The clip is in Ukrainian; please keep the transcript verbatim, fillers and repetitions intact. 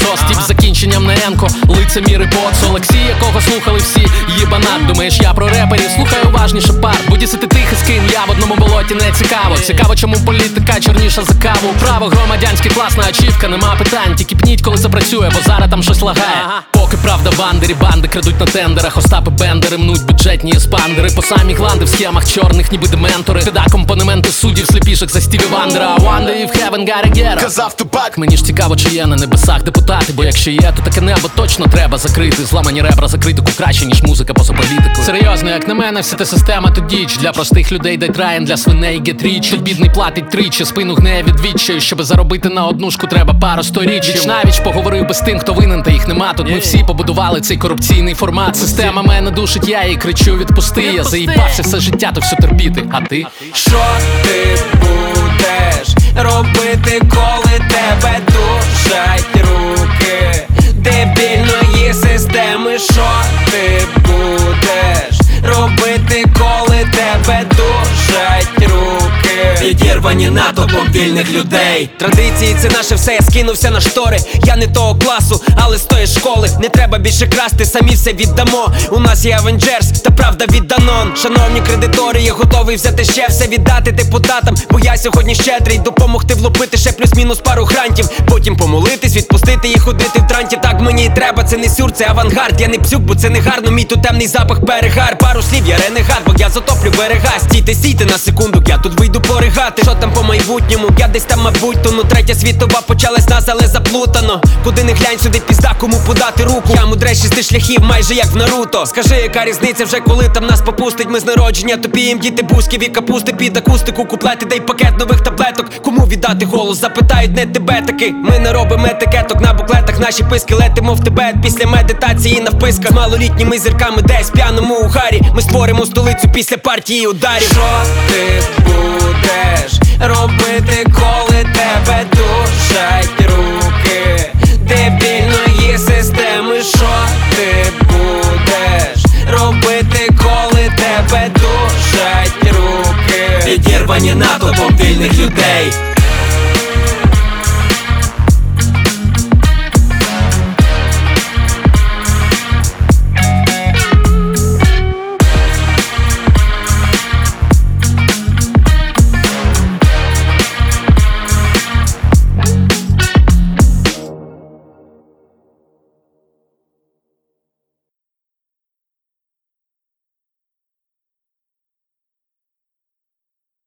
Дос, тип з закінченням на енко, лицемір і боц. Олексій, якого слухали всі, їбанат. Думаєш, я про реперів, слухай уважніше пар. Будь сити тихо з ким, я в одному болоті не цікаво. Цікаво, чому політика чорніша за каву. Право громадянське, класна ачівка, нема питань. Тільки пніть, коли запрацює, бо зараз там щось лагає. Поки правда бандері, банди крадуть на тендерах. Остапи бендери мнуть бюджетні еспандери. По самі гланди в схемах чорних, ніби дементори. Ти да компонементи суддів сліпіших за Стіві Вандера. One day if heaven gotta get up. Казав Тупак. Мені ж цікаво, чи є на небесах депутати. Бо якщо є, то таке небо точно треба закрити. Зламані ребра за критику краще, ніж музика поза політикою. Серйозно, як на мене, вся та система то діч. Для простих людей дай траєн, для свиней get rich. Тут бідний платить тричі, спину гне від відчаю. Щоби заробити на однушку, треба пару сторіч. Віч навіч поговорив би з тим, хто винен, та їх нема. Тут ми всі побудували цей корупційний формат. Система мене душить, я їй кричу: відпусти. Я заїбався все життя, то все терпіти. А ти? Що ти будеш робити, коли тебе душать руки дебільної системи? Що ти будеш робити, коли тебе душать руки відірвані натовпом вільних людей? Традиції — це наше все, я скинувся на штори. Я не того класу, але з тої школи. Не треба більше красти, самі все віддамо. У нас є Avengers, та правда від Данон. Шановні кредитори, я готовий взяти ще все, віддати депутатам, бо я сьогодні щедрий. Допомогти влупити ще плюс-мінус пару грантів. Потім помолитись, відпустити і ходити в транті. Так мені і треба, це не сюр, це авангард. Я не псюк, бо це не гарно, мій тут темний запах перегар. Пару слів, я ренегат, бо я затоплю берега. Стійте, стійте на секунду, я тут вийду поригати. Що там по майбутньому, я десь там мабуть тону. Третя світова почалась нас, але заплутано. Куди не глянь, сюди пізда, кому подати руку. Я мудре шести шляхів, майже як в Наруто. Скажи, яка різниця вже, коли там нас попустить? Ми з народження тупієм, діти бузьків і капусти під акустику. Куплети, дай пакет нових таблеток. Кому віддати голос? Запитають не тебе таки. Ми не робимо етикеток на буклетах. Наші писки летимо в Тибет після медитації на вписках. З малолітніми зірками десь п'яному у гарі. Ми створимо столицю після партії ударів. Що ти будеш робити, коли тебе душать руки дебільної системи? Що ти будеш робити, коли тебе душать руки відірвані натовпом вільних людей?